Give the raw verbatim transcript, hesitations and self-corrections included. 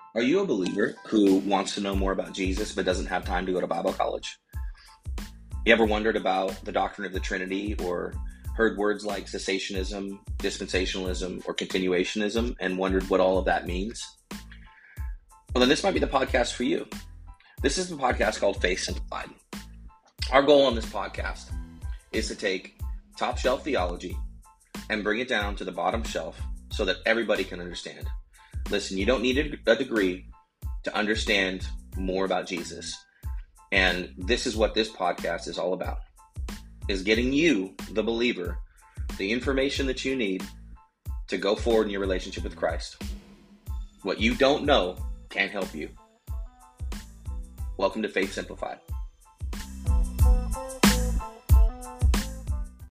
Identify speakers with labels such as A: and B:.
A: Are you a believer who wants to know more about Jesus but doesn't have time to go to Bible college? You ever wondered about the doctrine of the Trinity or heard words like cessationism, dispensationalism, or continuationism and wondered what all of that means? Well, then this might be the podcast for you. This is the podcast called Faith Simplified. Our goal on this podcast is to take top shelf theology and bring it down to the bottom shelf so that everybody can understand. Listen, you don't need a degree to understand more about Jesus. And this is what this podcast is all about, is getting you, the believer, the information that you need to go forward in your relationship with Christ. What you don't know can't help you. Welcome to Faith Simplified.